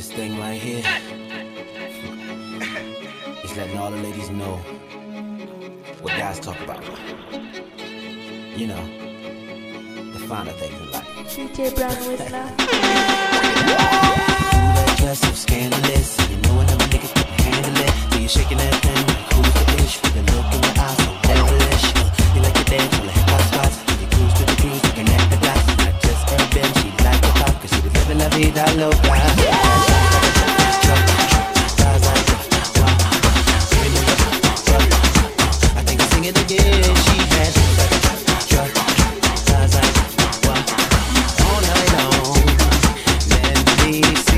This thing right here is letting all the ladies know what guys talk about. You know, the finer things in life. DJ Brown Whistler. Ooh, that dress so scandalous. You know another nigga can handle it. So you're shaking that thing like who's the ish? With the look in your eyes so devilish. You like to dance on the hip hop spots. You cruise to the cruise, you connect the dots. Not just urban, she like the pop, cause she was living la vida loca. I think I'll sing it again. She had all night long. Let me see.